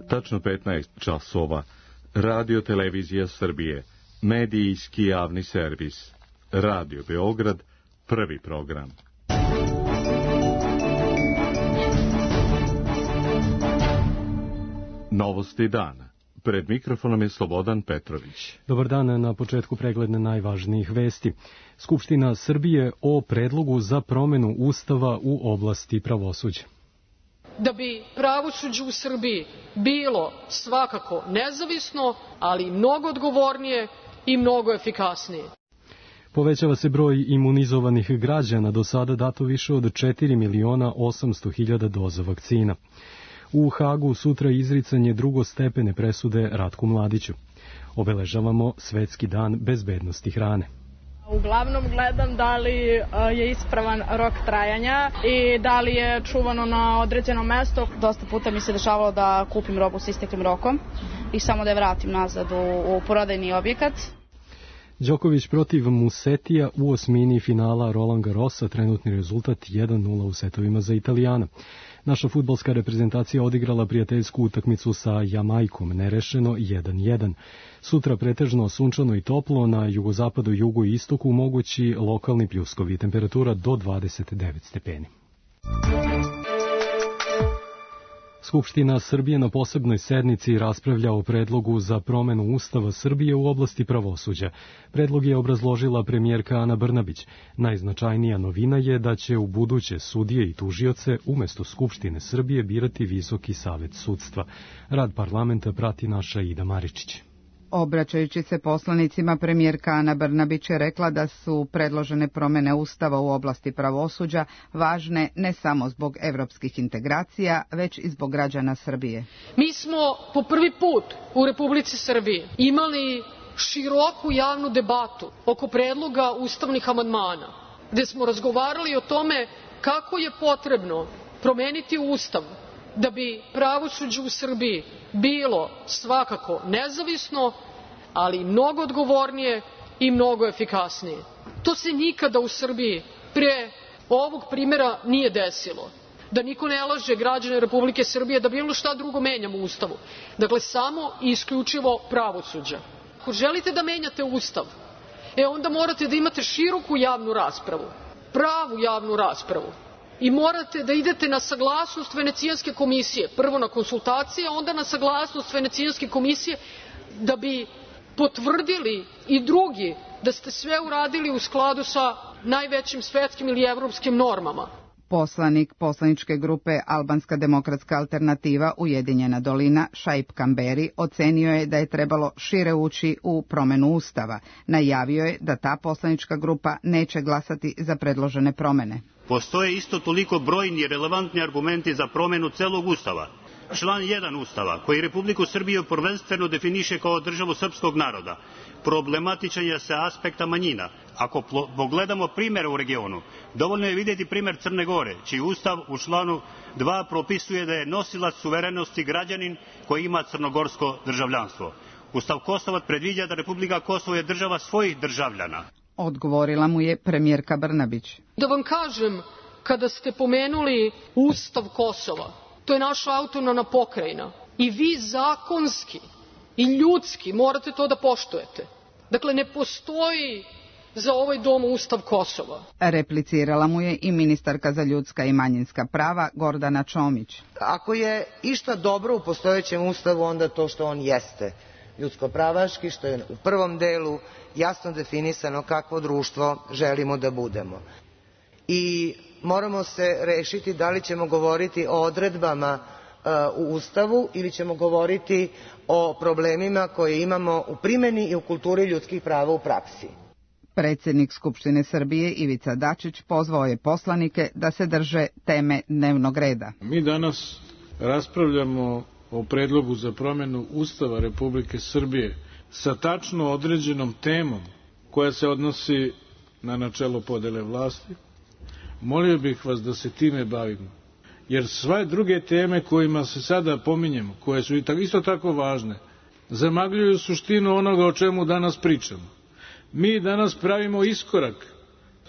Tačno 15 časova. Radio Televizija Srbije. Medijski javni servis. Radio Beograd. Prvi program. Novosti dana. Pred mikrofonom je Slobodan Petrović. Dobar dan, na početku pregled najvažnijih vesti. Skupština Srbije o predlogu za promenu Ustava u oblasti pravosuđa. Da bi pravosuđe u Srbiji bilo svakako nezavisno, ali mnogo odgovornije i mnogo efikasnije. Povećava se broj imunizovanih građana, do sada dato više od 4.800.000 doza vakcina. U Hagu sutra izricanje drugostepene presude Ratku Mladiću. Obeležavamo Svetski dan bezbednosti hrane. Uglavnom gledam da li je ispravan rok trajanja i da li je čuvano na određeno mesto. Dosta puta mi se dešavalo da kupim robu s isteklim rokom i samo da je vratim nazad u prodajni objekat. Đoković protiv Musetija u osmini finala Roland Garrosa, trenutni rezultat 1:0 u setovima za Italijana. Naša fudbalska reprezentacija odigrala prijateljsku utakmicu sa Jamajkom, nerešeno 1:1. Sutra pretežno sunčano i toplo, na jugozapadu, jugu i istoku mogući lokalni pljuskovi, temperatura do 29 stepeni. Skupština Srbije na posebnoj sednici raspravlja o predlogu za promenu Ustava Srbije u oblasti pravosuđa. Predlog je obrazložila premijerka Ana Brnabić. Najznačajnija novina je da će u buduće sudije i tužioce umesto Skupštine Srbije birati Visoki savet sudstva. Rad parlamenta prati naša Ida Maričić. Obraćajući se poslanicima, premijerka Ana Brnabić je rekla da su predložene promene Ustava u oblasti pravosuđa važne ne samo zbog evropskih integracija, već i zbog građana Srbije. Mi smo po prvi put u Republici Srbiji imali široku javnu debatu oko predloga ustavnih amandmana, gde smo razgovarali o tome kako je potrebno promeniti Ustav da bi pravosuđe u Srbiji bilo svakako nezavisno, ali mnogo odgovornije i mnogo efikasnije. To se nikada u Srbiji pre ovog primjera nije desilo. Da niko ne laže građane Republike Srbije da bilo šta drugo menjamo u Ustavu. Dakle, samo i isključivo pravosuđe. Ako želite da menjate Ustav, onda morate da imate široku javnu raspravu, pravu javnu raspravu. I morate da idete na saglasnost Venecijanske komisije, prvo na konsultacije, a onda na saglasnost Venecijanske komisije da bi potvrdili i drugi da ste sve uradili u skladu sa najvećim svetskim ili evropskim normama. Poslanik poslaničke grupe Albanska demokratska alternativa Ujedinjena dolina Šaip Kamberi ocenio je da je trebalo šire ući u promenu Ustava. Najavio je da ta poslanička grupa neće glasati za predložene promene. Postoje isto toliko brojni i relevantni argumenti za promenu celog Ustava. Član 1 Ustava, koji Republiku Srbiju prvenstveno definiše kao državu srpskog naroda, problematičan je sa aspekta manjina. Ako pogledamo primjere u regionu, dovoljno je vidjeti primjer Crne Gore, čiji Ustav u članu 2 propisuje da je nosilac suverenosti građanin koji ima crnogorsko državljanstvo. Ustav Kosova predviđa da Republika Kosovo je država svojih državljana. Odgovorila mu je premijerka Brnabić. Da vam kažem, kada ste pomenuli Ustav Kosova, to je naša autonomna pokrajina i vi zakonski i ljudski morate to da poštujete. Dakle, ne postoji za ovaj dom Ustav Kosova. Replicirala mu je i ministarka za ljudska i manjinska prava Gordana Čomić. Ako je išta dobro u postojećem Ustavu, onda to što on jeste ljudsko-pravaški, što je u prvom delu jasno definisano kakvo društvo želimo da budemo. I moramo se rešiti da li ćemo govoriti o odredbama u Ustavu ili ćemo govoriti o problemima koje imamo u primjeni i u kulturi ljudskih prava u praksi. Predsjednik Skupštine Srbije Ivica Dačić pozvao je poslanike da se drže teme dnevnog reda. Mi danas raspravljamo o predlogu za promjenu Ustava Republike Srbije sa tačno određenom temom koja se odnosi na načelo podele vlasti. Molio bih vas da se time bavimo, jer sve druge teme kojima se sada pominjemo, koje su isto tako važne, zamagljuju suštinu onoga o čemu danas pričamo. Mi danas pravimo iskorak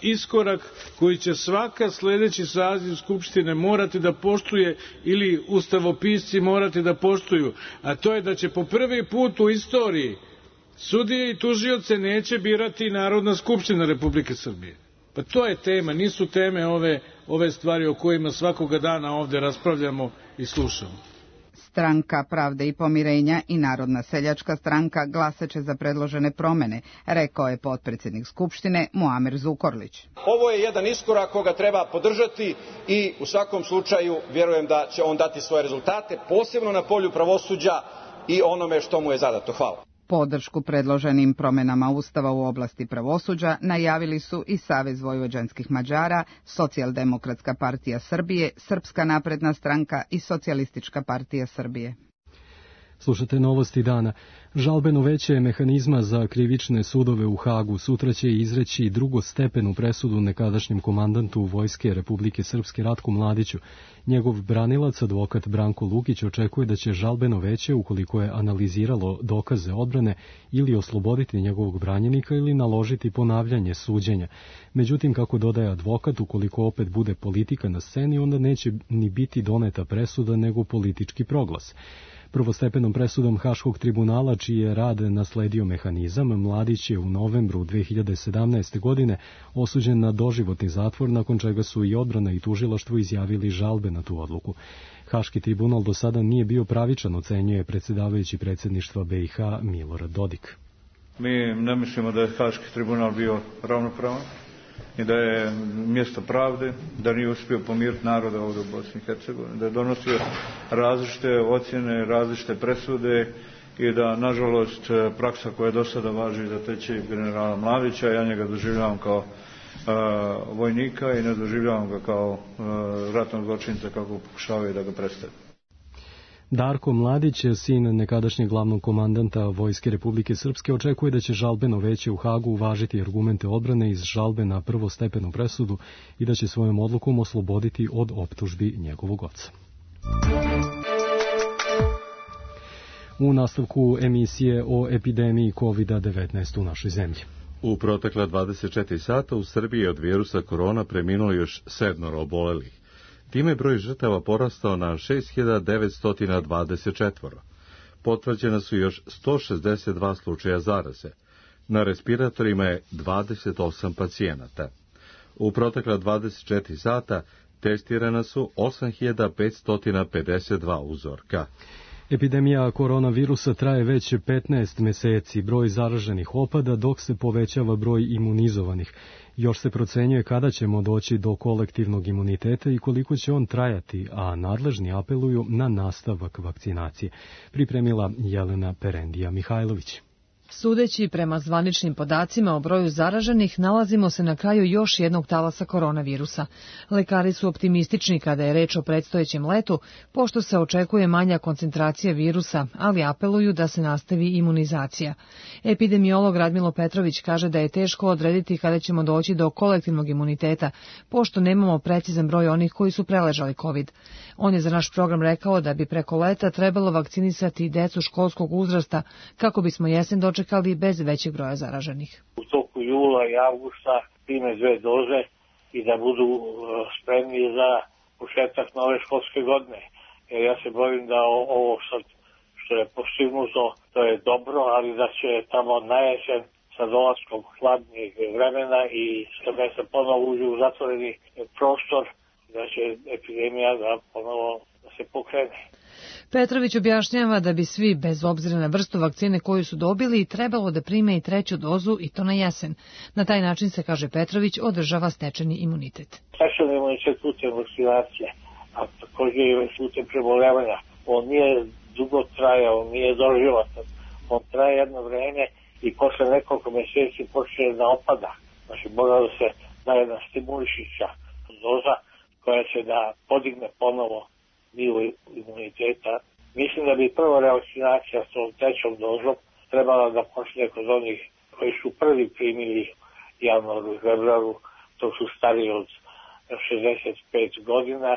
iskorak koji će svaka sledeći saziv Skupštine morati da poštuje ili ustavopisci morati da poštuju, a to je da će po prvi put u istoriji sudije i tužioce neće birati Narodna skupština Republike Srbije. Pa to je tema, nisu teme ove stvari o kojima svakoga dana ovde raspravljamo i slušamo. Stranka Pravde i pomirenja i Narodna seljačka stranka glasaće za predložene promene, rekao je potpredsjednik Skupštine Muamer Zukorlić. Ovo je jedan iskorak koga treba podržati i u svakom slučaju vjerujem da će on dati svoje rezultate, posebno na polju pravosuđa i onome što mu je zadato. Hvala. Podršku predloženim promjenama Ustava u oblasti pravosuđa najavili su i Savez vojvođanskih Mađara, Socijaldemokratska partija Srbije, Srpska napredna stranka i Socijalistička partija Srbije. Slušate novosti dana. Žalbeno veće mehanizma za krivične sudove u Hagu sutra će izreći drugostepenu presudu nekadašnjem komandantu Vojske Republike Srpske Ratku Mladiću. Njegov branilac, advokat Branko Lukić, očekuje da će žalbeno veće, ukoliko je analiziralo dokaze odbrane, ili osloboditi njegovog branjenika ili naložiti ponavljanje suđenja. Međutim, kako dodaje advokat, ukoliko opet bude politika na sceni, onda neće ni biti doneta presuda, nego politički proglas. Prvostepenom presudom Haškog tribunala, čiji je rad nasledio mehanizam, Mladić je u novembru 2017. godine osuđen na doživotni zatvor, nakon čega su i odbrana i tužilaštvo izjavili žalbe na tu odluku. Haški tribunal do sada nije bio pravičan, ocenjuje predsjedavajući predsjedništva BiH Milorad Dodik. Mi ne mislimo da je Haški tribunal bio ravnopravan i da je mjesto pravde, da nije uspio pomiriti naroda ovdje u Bosni i Hercegovini, da je donosio različite ocjene, različite presude i da, nažalost, praksa koja do sada važi za tečaj generala Mladića, ja njega doživljavam kao vojnika i ne doživljavam ga kao ratnog zločinca kako pokušavaju da ga predstave. Darko Mladić, sin nekadašnjeg glavnog komandanta Vojske Republike Srpske, očekuje da će žalbeno veće u Hagu uvažiti argumente odbrane iz žalbe na prvostepenu presudu i da će svojom odlukom osloboditi od optužbi njegovog oca. U nastavku emisije o epidemiji COVID-19 u našoj zemlji. U protekla 24 sata u Srbiji od virusa korona preminulo još 7 obolelih. Time broj žrtava porastao na 6.924. Potvrđena su još 162 slučaja zaraze. Na respiratorima je 28 pacijenata. U protekla 24 sata testirana su 8.552 uzorka. Epidemija koronavirusa traje već 15 meseci, broj zaraženih opada, dok se povećava broj imunizovanih. Još se procenjuje kada ćemo doći do kolektivnog imuniteta i koliko će on trajati, a nadležni apeluju na nastavak vakcinacije. Pripremila Jelena Perendija Mihajlović. Sudeći prema zvaničnim podacima o broju zaraženih, nalazimo se na kraju još jednog talasa koronavirusa. Lekari su optimistični kada je reč o predstojećem letu, pošto se očekuje manja koncentracija virusa, ali apeluju da se nastavi imunizacija. Epidemiolog Radmilo Petrović kaže da je teško odrediti kada ćemo doći do kolektivnog imuniteta, pošto nemamo precizan broj onih koji su preležali COVID. On je za naš program rekao da bi preko leta trebalo vakcinisati decu školskog uzrasta, kako bismo jesen dočekali bez većeg broja zaraženih. U toku jula i avgusta prime 2 doze i da budu spremni za početak nove školske godine. Jer ja se bojim da ovo sad što je postignuto, to je dobro, ali da će tamo na jesen sa dolaskom hladnijeg vremena i kada se ponovo uđe u zatvoreni prostor, da će epidemija da ponovo se pokrene. Petrović objašnjava da bi svi, bez obzira na vrstu vakcine koju su dobili, trebalo da prime i 3. dozu i to na jesen. Na taj način se, kaže Petrović, održava stečeni imunitet. Stečeni imunitet putem vakcinacije, a također i putem preboljevanja. On nije dugo trajao, on nije doživotno. On traje jedno vreme i posle nekoliko mjeseci počne da opada. Znači, mora da se da jedna stimulišića doza koja će da podigne ponovo nivo imuniteta. Mislim da bi prva revakcinacija s tom 3. dozom trebala da počne kod onih koji su prvi primili januaru i februaru, to su stariji od 65 godina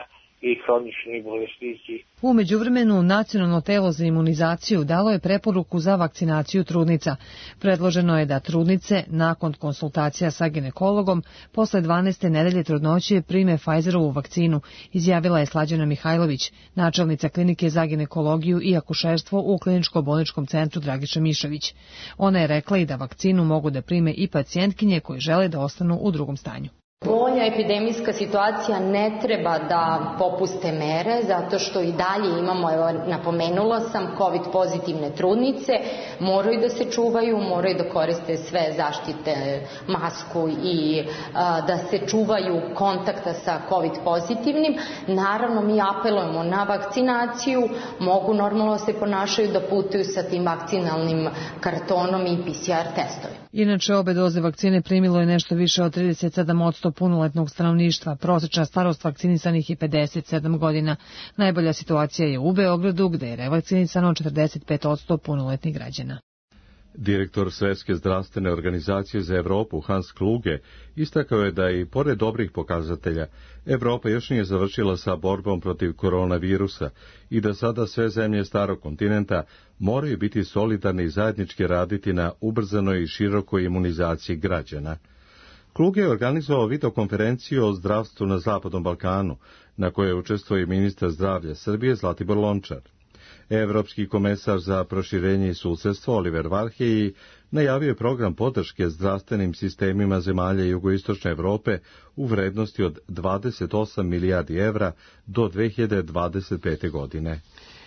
i hronični bolesnici. U međuvremenu, Nacionalno telo za imunizaciju dalo je preporuku za vakcinaciju trudnica. Predloženo je da trudnice, nakon konsultacija sa ginekologom, posle 12. nedelje trudnoće prime Pfizerovu vakcinu, izjavila je Slađana Mihajlović, načelnica klinike za ginekologiju i akušerstvo u Kliničko-bolničkom centru Dragiša Mišović. Ona je rekla i da vakcinu mogu da prime i pacijentkinje koji žele da ostanu u drugom stanju. Bolja epidemijska situacija ne treba da popuste mere, zato što i dalje imamo, evo napomenula sam, COVID pozitivne trudnice, moraju da se čuvaju, moraju da koriste sve zaštite, masku i da se čuvaju kontakta sa COVID pozitivnim. Naravno, mi apelujemo na vakcinaciju, mogu normalno se ponašaju da putuju sa tim vakcinalnim kartonom i PCR testovi. Inače, obe doze vakcine primilo je nešto više od 37% punoletnog stanovništva. Prosečna starost vakcinisanih je 57 godina. Najbolja situacija je u Beogradu, gde je revakcinisano 45% punoletnih građana. Direktor Svetske zdravstvene organizacije za Evropu Hans Kluge istakao je da i pored dobrih pokazatelja Evropa još nije završila sa borbom protiv koronavirusa i da sada sve zemlje starog kontinenta moraju biti solidarni i zajednički raditi na ubrzanoj i širokoj imunizaciji građana. Kluge je organizovao videokonferenciju o zdravstvu na Zapadnom Balkanu, na kojoj učestvuje i ministar zdravlja Srbije Zlatibor Lončar. Evropski komesar za proširenje i susedstvo Oliver Varhelyi najavio je program podrške zdravstvenim sistemima zemalja jugoistočne Evrope u vrednosti od 28 milijardi evra do 2025. godine.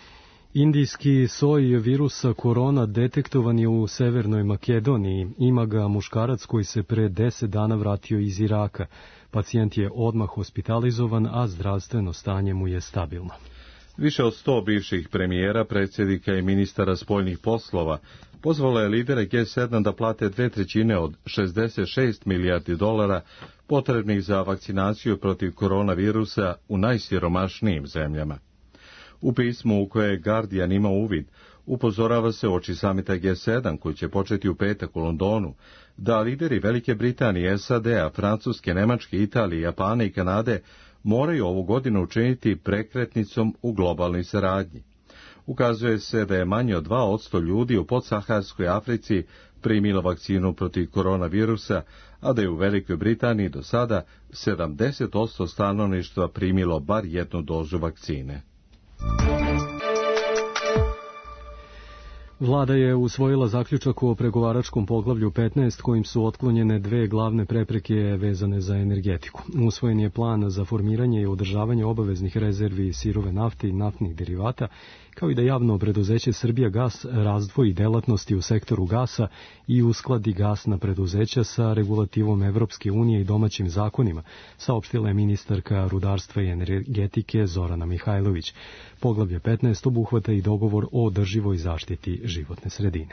Indijski soj virusa korona detektovan je u Severnoj Makedoniji. Ima ga muškarac koji se pre 10 dana vratio iz Iraka. Pacijent je odmah hospitalizovan, a zdravstveno stanje mu je stabilno. Više od 100 bivših premijera, predsjednika i ministara spoljnih poslova pozvala je lidere G7 da plate 2/3 od 66 milijardi dolara potrebnih za vakcinaciju protiv koronavirusa u najsiromašnijim zemljama. U pismu u koje je Guardian ima uvid, upozorava se uoči samita G7 koji će početi u petak u Londonu, da lideri Velike Britanije, SAD-a, Francuske, Nemačke, Italije, Japana i Kanade moraju ovu godinu učiniti prekretnicom u globalnoj saradnji. Ukazuje se da je manje od 2% ljudi u podsaharskoj Africi primilo vakcinu protiv koronavirusa, a da je u Velikoj Britaniji do sada 70% stanovništva primilo bar jednu dozu vakcine. Vlada je usvojila zaključak o pregovaračkom poglavlju 15 kojim su otklonjene dve glavne prepreke vezane za energetiku. Usvojen je plan za formiranje i održavanje obaveznih rezervi sirove nafte i naftnih derivata, kao i da javno preduzeće Srbijagas razdvoji delatnosti u sektoru gasa i uskladi gasna preduzeća sa regulativom Evropske unije i domaćim zakonima, saopštila je ministarka rudarstva i energetike Zorana Mihajlović. Poglavlje 15 obuhvata i dogovor o održivoj zaštiti životne sredine.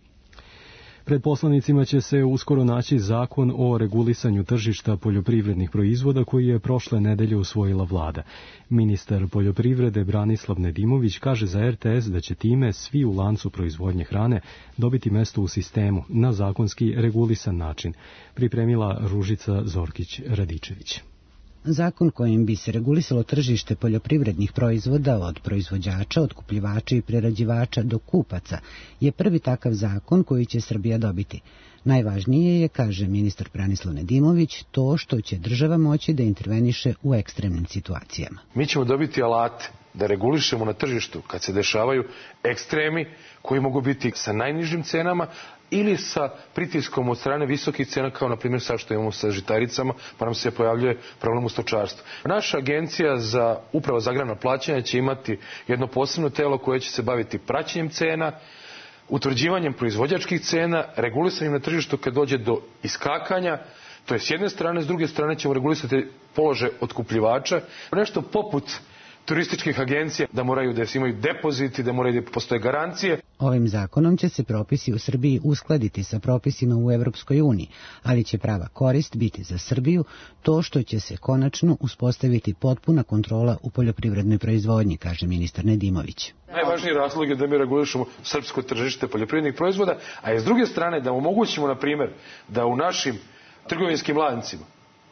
Pred poslanicima će se uskoro naći zakon o regulisanju tržišta poljoprivrednih proizvoda koji je prošle nedelje usvojila vlada. Ministar poljoprivrede Branislav Nedimović kaže za RTS da će time svi u lancu proizvodnje hrane dobiti mesto u sistemu na zakonski regulisan način, pripremila Ružica Zorkić-Radičević. Zakon kojim bi se regulisalo tržište poljoprivrednih proizvoda od proizvođača, otkupljivača i prerađivača do kupaca je prvi takav zakon koji će Srbija dobiti. Najvažnije je, kaže ministar Branislav Nedimović, to što će država moći da interveniše u ekstremnim situacijama. Mi ćemo dobiti alate da regulišemo na tržištu kad se dešavaju ekstremi koji mogu biti sa najnižim cenama ili sa pritiskom od strane visokih cena, kao na primjer sad što imamo sa žitaricama, pa nam se pojavljuje problem u stočarstvu. Naša agencija za upravo za agrarna plaćanja će imati jedno posebno telo koje će se baviti praćenjem cena, utvrđivanjem proizvođačkih cena, regulisanjem na tržištu kad dođe do iskakanja. To je s jedne strane, s druge strane ćemo regulisati položaj otkupljivača. Nešto poput turističkih agencija, da moraju da imaju depoziti, da moraju da postoje garancije. Ovim zakonom će se propisi u Srbiji uskladiti sa propisima u Evropskoj uniji, ali će prava korist biti za Srbiju to što će se konačno uspostaviti potpuna kontrola u poljoprivrednoj proizvodnji, kaže ministar Nedimović. Najvažniji razlog je da mi regulišemo srpsko tržište poljoprivrednih proizvoda, a s druge strane da omogućimo, na primjer, da u našim trgovinskim lancima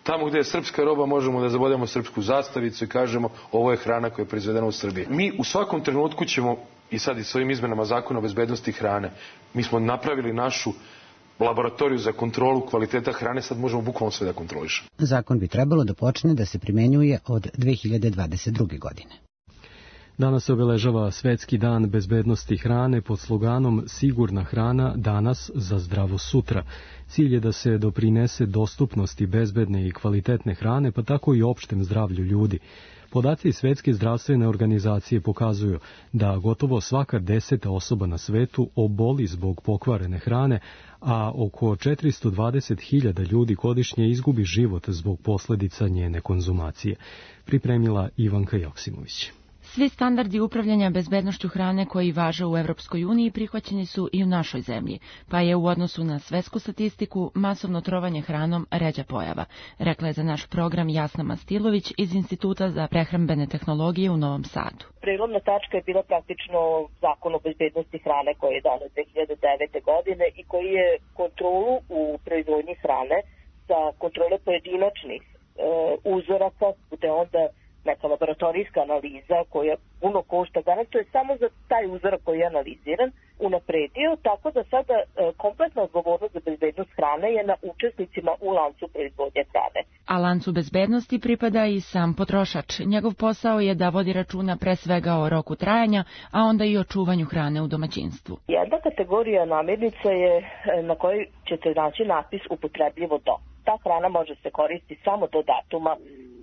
Tamo gde je srpska roba možemo da zabodemo srpsku zastavicu i kažemo ovo je hrana koja je proizvedena u Srbiji. Mi u svakom trenutku ćemo, i sad i s ovim izmenama zakona o bezbednosti hrane, mi smo napravili našu laboratoriju za kontrolu kvaliteta hrane, sad možemo bukvalno sve da kontrolišemo. Zakon bi trebalo da počne da se primenjuje od 2022. godine. Danas se obeležava Svetski dan bezbednosti hrane pod sloganom Sigurna hrana danas za zdravo sutra. Cilj je da se doprinese dostupnosti bezbedne i kvalitetne hrane, pa tako i opštem zdravlju ljudi. Podaci Svetske zdravstvene organizacije pokazuju da gotovo svaka 10. osoba na svetu oboli zbog pokvarene hrane, a oko 420.000 ljudi godišnje izgubi život zbog posledica njene konzumacije. Pripremila Ivanka Joksimović. Svi standardi upravljanja bezbednošću hrane koji važe u Evropskoj uniji prihvaćeni su i u našoj zemlji, pa je u odnosu na svetsku statistiku masovno trovanje hranom ređa pojava, rekla je za naš program Jasna Mastilović iz Instituta za prehrambene tehnologije u Novom Sadu. Prelomna tačka je bila praktično zakon o bezbednosti hrane koji je donet 2009. godine i koji je kontrolu u proizvodnji hrane sa kontrole pojedinačnih uzoraka, gde onda neka laboratorijska analiza koja puno košta, garantuje samo za taj uzorak koji je analiziran, unapredio, tako da sada kompletna odgovornost za bezbednost hrane je na učesnicima u lancu proizvodnje hrane. A lancu bezbednosti pripada i sam potrošač. Njegov posao je da vodi računa pre svega o roku trajanja, a onda i o čuvanju hrane u domaćinstvu. Jedna kategorija namirnica je na kojoj ćete naći napis upotrebljivo do. Ta hrana može se koristiti samo do datuma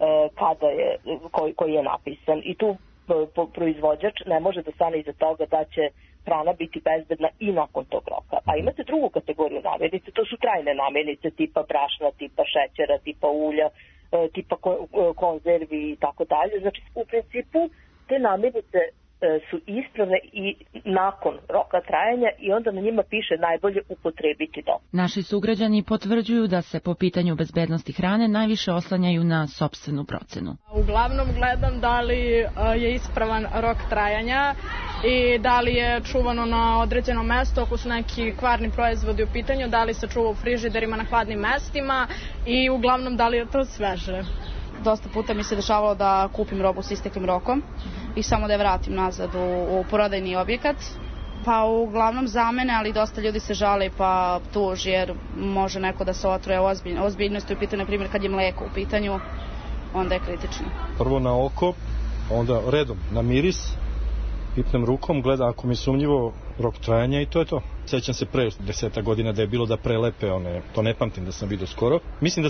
koji je napisan i tu proizvođač ne može da stane iza toga da će hrana biti bezbedna i nakon tog roka. A imate drugu kategoriju namirnice, to su trajne namirnice tipa brašna, tipa šećera, tipa ulja, tipa konzervi i tako dalje. Znači u principu te namirnice su ispravne i nakon roka trajanja i onda na njima piše najbolje upotrebiti do. Naši sugrađani potvrđuju da se po pitanju bezbednosti hrane najviše oslanjaju na sopstvenu procenu. Uglavnom gledam da li je ispravan rok trajanja i da li je čuvano na određenom mestu, ako su neki kvarni proizvodi u pitanju, da li se čuva u frižiderima na hladnim mestima i uglavnom da li je to sveže. Dosta puta mi se dešavalo da kupim robu s isteklim rokom i samo da je vratim nazad u prodajni objekat. Pa uglavnom zamene, ali dosta ljudi se žali pa tuži jer može neko da se otruje ozbiljnosti u pitanju, na primjer kad je mleko u pitanju, onda je kritično. Prvo na oko, onda redom na miris, pipnem rukom, gledam ako mi je sumnjivo rok trajanja i to je to. Sećam se pre 10 godina da je bilo da prelepe one, to ne pamtim da sam vidio skoro. Mislim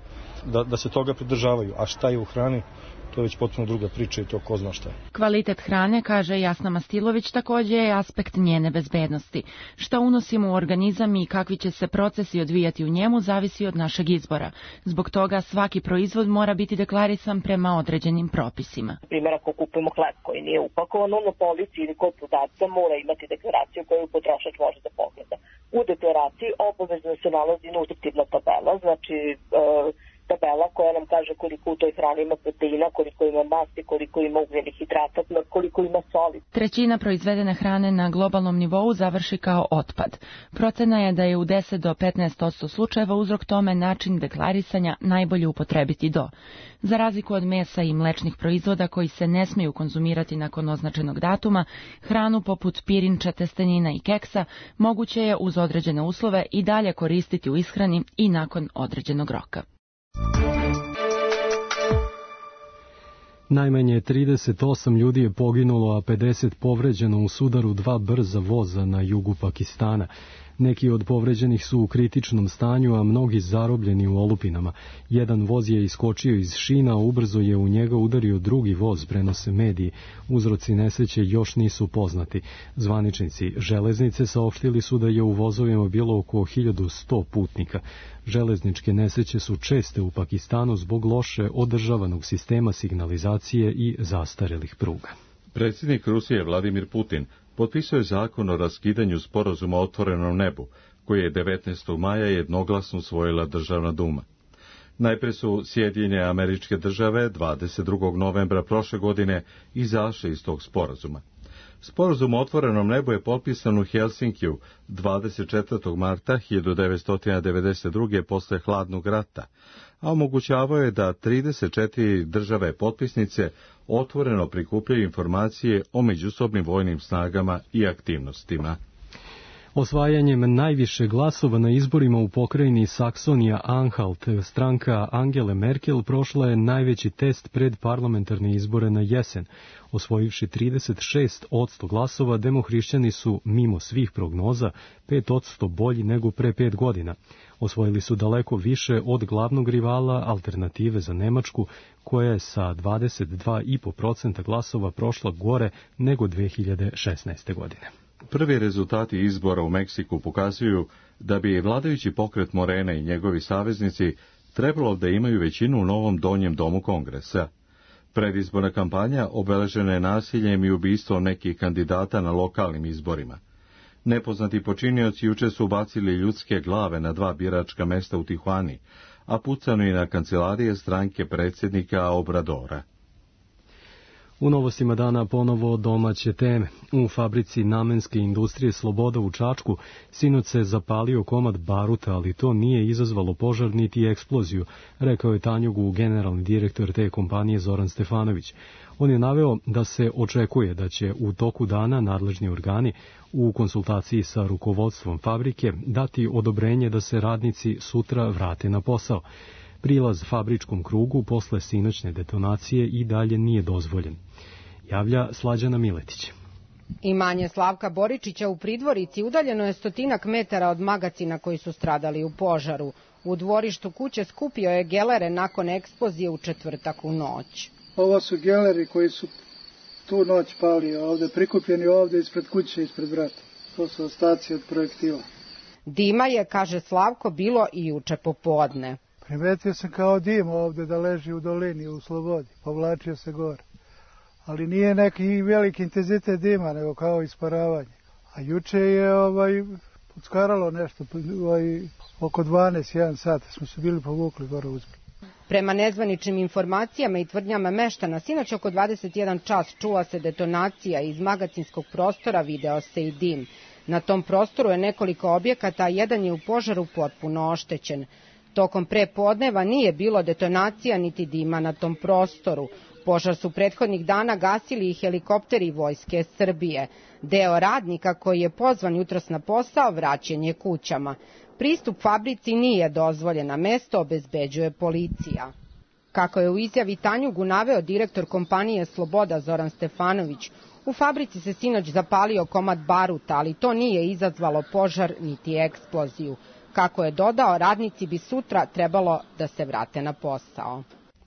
da se toga pridržavaju, a šta je u hrani, to je već potpuno druga priča i to ko zna šta je. Kvalitet hrane, kaže Jasna Mastilović, također je aspekt njene bezbednosti. Šta unosimo u organizam i kakvi će se procesi odvijati u njemu zavisi od našeg izbora. Zbog toga svaki proizvod mora biti deklarisan prema određenim propisima. Primjer, ako kupujemo hleb koji nije upakovan, na polici ili kod prodavca mora imati deklaraciju koju potrošač može da pogleda. U deklaraciji obavezno se nalazi nutritivna tabela, znači tabela koja nam kaže koliko u toj hrani ima proteina, koliko ima masti, koliko ima ugljenih hidrata, koliko ima soli. 1/3 proizvedene hrane na globalnom nivou završi kao otpad. Procena je da je u 10 do 15% slučajeva uzrok tome način deklarisanja najbolje upotrebiti do. Za razliku od mesa i mlečnih proizvoda koji se ne smiju konzumirati nakon označenog datuma, hranu poput pirinča, testenina i keksa moguće je uz određene uslove i dalje koristiti u ishrani i nakon određenog roka. Najmanje 38 ljudi je poginulo, a 50 povređeno u sudaru 2 brza voza na jugu Pakistana. Neki od povređenih su u kritičnom stanju, a mnogi zarobljeni u olupinama. Jedan voz je iskočio iz šina, a ubrzo je u njega udario drugi voz, prenose mediji. Uzroci nesreće još nisu poznati. Zvaničnici železnice saopštili su da je u vozovima bilo oko 1100 putnika. Železničke nesreće su česte u Pakistanu zbog loše održavanog sistema signalizacije i zastarelih pruga. Predsjednik Rusije Vladimir Putin potpisao je zakon o raskidanju sporazuma o otvorenom nebu, koji je 19. maja jednoglasno usvojila Državna duma. Najpre su Sjedinjene Američke Države 22. novembra prošle godine izašle iz tog sporazuma. Sporazum o otvorenom nebu je potpisan u Helsinkiju 24. marta 1992. posle hladnog rata, a omogućavao je da 34 države potpisnice otvoreno prikupljaju informacije o međusobnim vojnim snagama i aktivnostima. Osvajanjem najviše glasova na izborima u pokrajini Saksonija-Anhalt, stranka Angele Merkel prošla je najveći test pred parlamentarne izbore na jesen. Osvojivši 36% glasova, demohrišćani su, mimo svih prognoza, 5% bolji nego pre 5 godina. Osvojili su daleko više od glavnog rivala Alternative za Nemačku, koja je sa 22,5% glasova prošla gore nego 2016. godine. Prvi rezultati izbora u Meksiku pokazuju da bi vladajući pokret Morena i njegovi saveznici trebalo da imaju većinu u novom donjem domu Kongresa. Predizborna kampanja obeležena je nasiljem i ubistvom nekih kandidata na lokalnim izborima. Nepoznati počinioci juče su ubacili ljudske glave na 2 biračka mesta u Tijuani, a pucano i na kancelarije stranke predsjednika Obradora. U novostima dana ponovo domaće teme. U fabrici namenske industrije Sloboda u Čačku sinoć se zapalio komad baruta, ali to nije izazvalo požar niti eksploziju, rekao je Tanjugu generalni direktor te kompanije Zoran Stefanović. On je naveo da se očekuje da će u toku dana nadležni organi u konsultaciji sa rukovodstvom fabrike dati odobrenje da se radnici sutra vrate na posao. Prilaz fabričkom krugu posle sinoćne detonacije i dalje nije dozvoljen. Javlja Slađana Miletić. Imanje Slavka Boričića u Pridvorici udaljeno je 100 metara od magacina koji su stradali u požaru. U dvorištu kuće skupio je gelere nakon eksplozije u četvrtak u noć. Ovo su geleri koji su tu noć pali ovde, prikupljeni ovde ispred kuće, ispred vrata. To su ostaci od projektila. Dima je, kaže Slavko, bilo i juče popodne. Primetio sam kao dim ovde da leži u dolini, u Slobodi, povlačio se gore. Ali nije neki veliki intenzitet dima, nego kao isparavanje. A juče je puckaralo nešto, oko 12-1 sata smo se bili povukli gore uzme. Prema nezvaničnim informacijama i tvrdnjama meštana, sinoć oko 21 čas čula se detonacija iz magacinskog prostora, video se i dim. Na tom prostoru je nekoliko objekata, a jedan je u požaru potpuno oštećen. Tokom prepodneva nije bilo detonacija niti dima na tom prostoru. Požar su prethodnih dana gasili i helikopteri Vojske Srbije. Deo radnika koji je pozvan jutros na posao vraćen je kućama. Pristup fabrici nije dozvoljen, a mesto obezbeđuje policija. Kako je u izjavi Tanjugu naveo direktor kompanije Sloboda Zoran Stefanović, u fabrici se sinoć zapalio komad baruta, ali to nije izazvalo požar niti eksploziju. Kako je dodao, radnici bi sutra trebalo da se vrate na posao.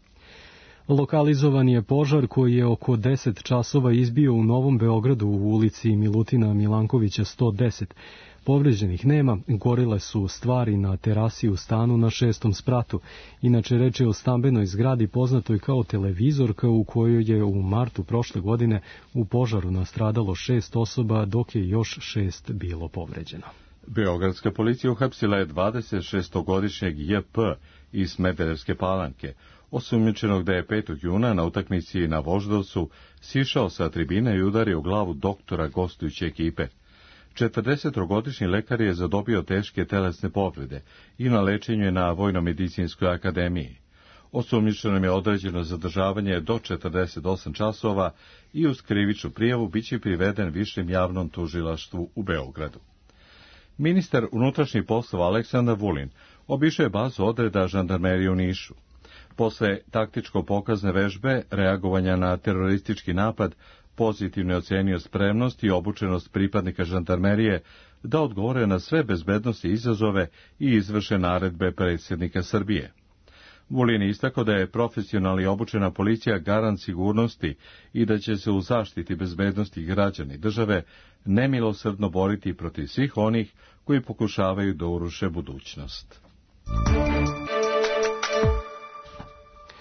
Lokalizovan je požar koji je oko 10 časova izbio u Novom Beogradu u ulici Milutina Milankovića 110. Povređenih nema, gorile su stvari na terasi u stanu na 6. spratu. Inače reč je o stambenoj zgradi poznatoj kao Televizorka u kojoj je u martu prošle godine u požaru nastradalo 6 osoba, dok je još 6 bilo povređeno. Beogradska policija uhapsila je 26-godišnjeg J.P. iz Smederevske Palanke, osumnjičenog da je 5. juna na utakmici na Voždovcu sišao sa tribine i udario glavu doktora gostujuće ekipe. 40-godišnji lekar je zadobio teške telesne povrede i na lečenju je na Vojnomedicinskoj akademiji. Osumnjičenom je određeno zadržavanje do 48 časova i uz krivičnu prijavu biće priveden Višem javnom tužilaštvu u Beogradu. Ministar unutrašnjih poslova Aleksandar Vulin obišao je bazu odreda žandarmerije u Nišu. Posle taktičko-pokazne vežbe reagovanja na teroristički napad, pozitivno je ocenio spremnost i obučenost pripadnika žandarmerije da odgovore na sve bezbednosti izazove i izvrše naredbe predsjednika Srbije. Vulin je istakao da je profesionalno i obučena policija garant sigurnosti i da će se u zaštiti bezbednosti građana i države nemilosrdno boriti protiv svih onih koji pokušavaju da uruše budućnost.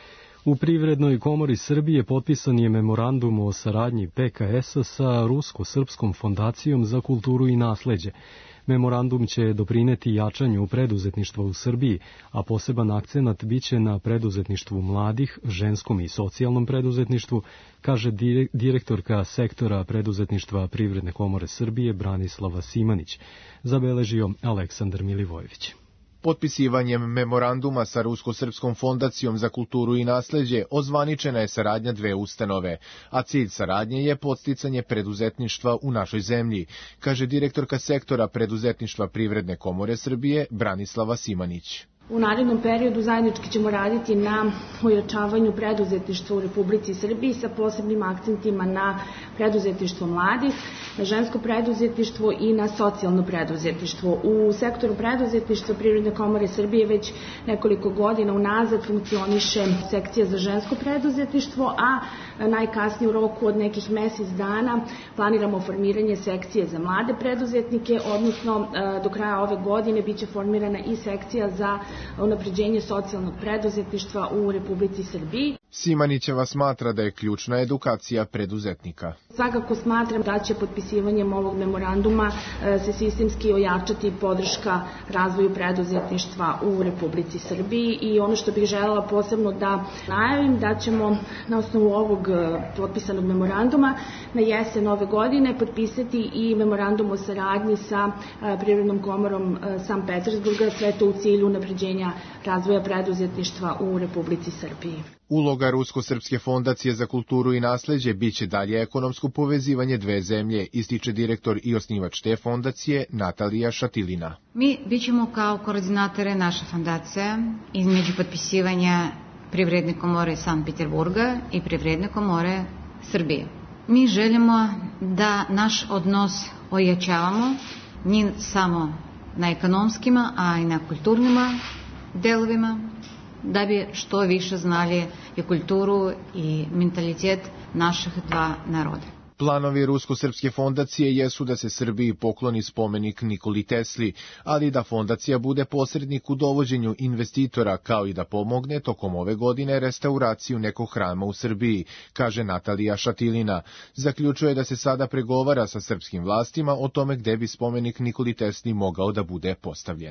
U Privrednoj komori Srbije potpisan je memorandum o saradnji PKS-a sa Rusko-srpskom fondacijom za kulturu i nasleđe. Memorandum će doprineti jačanju preduzetništva u Srbiji, a poseban akcenat biće na preduzetništvu mladih, ženskom i socijalnom preduzetništvu, kaže direktorka sektora preduzetništva Privredne komore Srbije Branislava Simanić, zabeležio Aleksandar Milivojević. Potpisivanjem memoranduma sa Rusko-srpskom fondacijom za kulturu i nasleđe ozvaničena je saradnja dve ustanove, a cilj saradnje je podsticanje preduzetništva u našoj zemlji, kaže direktorka sektora preduzetništva Privredne komore Srbije Branislava Simanić. U narednom periodu zajednički ćemo raditi na ojačavanju preduzetništva u Republici Srbiji sa posebnim akcentima na preduzetništvo mladih, na žensko preduzetništvo i na socijalno preduzetništvo. U sektoru preduzetništva Privredne komore Srbije već nekoliko godina unazad funkcioniše sekcija za žensko preduzetništvo, a najkasnije u roku od nekih mesec dana planiramo formiranje sekcije za mlade preduzetnike, odnosno do kraja ove godine biće formirana i sekcija za unapređenje socijalnog preduzetništva u Republici Srbiji. Simanićeva smatra da je ključna edukacija preduzetnika. Svakako smatram da će potpisivanjem ovog memoranduma se sistemski ojačati podrška razvoju preduzetništva u Republici Srbiji i ono što bih želela posebno da najavim da ćemo na osnovu ovog potpisanog memoranduma na jesen ove godine potpisati i memorandum o saradnji sa Privrednom komorom Sankt Petersburga, sve to u cilju unapređenja razvoja preduzetništva u Republici Srbiji. Uloga Rusko-srpske fondacije za kulturu i nasleđe biće dalje ekonomsko povezivanje dve zemlje, ističe direktor i osnivač te fondacije Natalija Šatilina. Mi bićemo kao koordinatore naše fondacije između potpisivanja Privredne komore Sankt Peterburga i Privredne komore Srbije. Mi želimo da naš odnos ojačavamo ne samo na ekonomskima, a i na kulturnima delovima, da bi što više znali i kulturu i mentalitet naših dva naroda. Planovi Rusko-srpske fondacije jesu da se Srbiji pokloni spomenik Nikoli Tesli, ali da fondacija bude posrednik u dovođenju investitora, kao i da pomogne tokom ove godine restauraciju nekog hrama u Srbiji, kaže Natalija Šatilina. Zaključuje da se sada pregovara sa srpskim vlastima o tome gde bi spomenik Nikoli Tesli mogao da bude postavljen.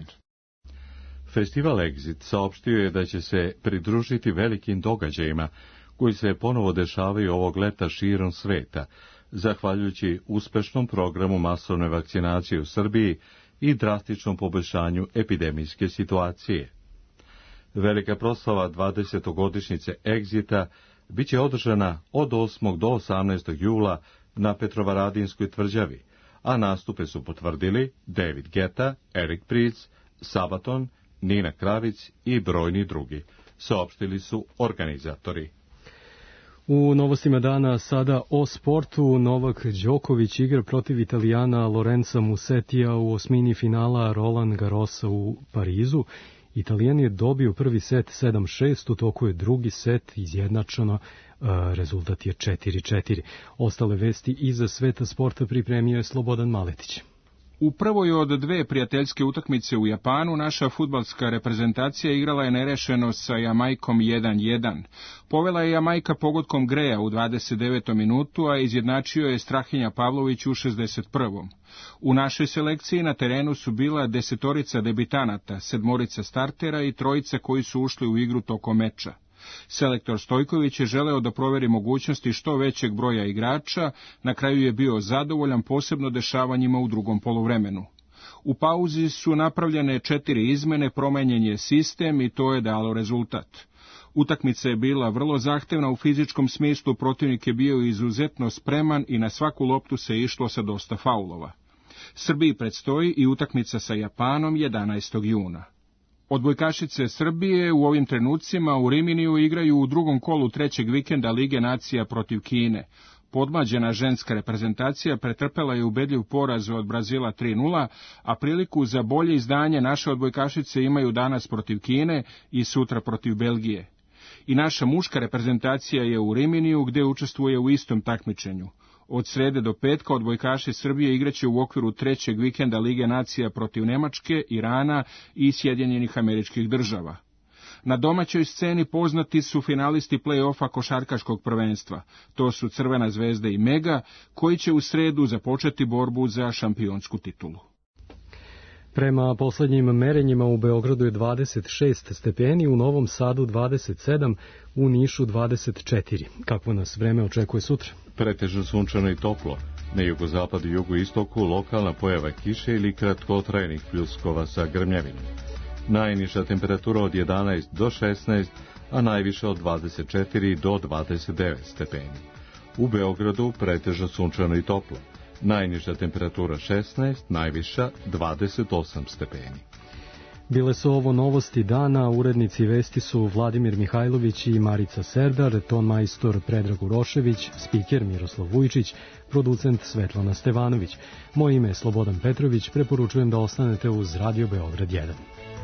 Festival Exit saopštio je da će se pridružiti velikim događajima koji se ponovo dešavaju ovog leta širom sveta, zahvaljujući uspešnom programu masovne vakcinacije u Srbiji i drastičnom poboljšanju epidemijske situacije. Velika proslava 20-godišnjice Exita biće održana od 8. do 18. jula na Petrovaradinskoj tvrđavi, a nastupe su potvrdili David Guetta, Eric Prydz, Sabaton, Nina Kravic i brojni drugi, saopštili su organizatori. U novostima dana sada o sportu. Novak Đoković igra protiv Italijana Lorenza Musetija u osmini finala Roland Garrosa u Parizu. Italijan je dobio prvi set 7-6, u toku je drugi set izjednačeno, rezultat je 4-4. Ostale vesti iza sveta sporta pripremio je Slobodan Maletić. U prvoj od dve prijateljske utakmice u Japanu naša fudbalska reprezentacija igrala je nerešeno sa Jamajkom 1-1. Povela je Jamajka pogodkom Greja u 29. minutu, a izjednačio je Strahinja Pavlović u 61. U našoj selekciji na terenu su bila 10 debitanata, 7 startera i 3 koji su ušli u igru tokom meča. Selektor Stojković je želeo da proveri mogućnosti što većeg broja igrača, na kraju je bio zadovoljan posebno dešavanjima u drugom poluvremenu. U pauzi su napravljene 4 izmene, promenjen je sistem i to je dalo rezultat. Utakmica je bila vrlo zahtevna u fizičkom smislu, protivnik je bio izuzetno spreman i na svaku loptu se išlo sa dosta faulova. Srbiji predstoji i utakmica sa Japanom 11. juna. Odbojkašice Srbije u ovim trenucima u Riminiju igraju u drugom kolu trećeg vikenda Lige nacija protiv Kine. Podmlađena ženska reprezentacija pretrpela je ubedljiv poraz od Brazila 3-0, a priliku za bolje izdanje naše odbojkašice imaju danas protiv Kine i sutra protiv Belgije. I naša muška reprezentacija je u Riminiju gde učestvuje u istom takmičenju. Od srede do petka odbojkaši Srbije igraće u okviru trećeg vikenda Lige nacija protiv Nemačke, Irana i Sjedinjenih Američkih Država. Na domaćoj sceni poznati su finalisti play-offa košarkaškog prvenstva. To su Crvena zvezda i Mega, koji će u sredu započeti borbu za šampionsku titulu. Prema poslednjim merenjima u Beogradu je 26 stepeni, u Novom Sadu 27, u Nišu 24. Kakvo nas vreme očekuje sutra? Pretežno sunčano i toplo. Na jugozapadu i jugoistoku lokalna pojava kiše ili kratkotrajnih pljuskova sa grmljavinom. Najniža temperatura od 11 do 16, a najviša od 24 do 29 stepeni. U Beogradu pretežno sunčano i toplo. Najniža temperatura 16, najviša 28 stepeni. Bile su ovo novosti dana, urednici vesti su Vladimir Mihajlović i Marica Serdar, ton majstor Predrag Urošević, spiker Miroslav Vujčić, producent Svetlana Stevanović. Moje ime je Slobodan Petrović, preporučujem da ostanete uz Radio Beograd 1.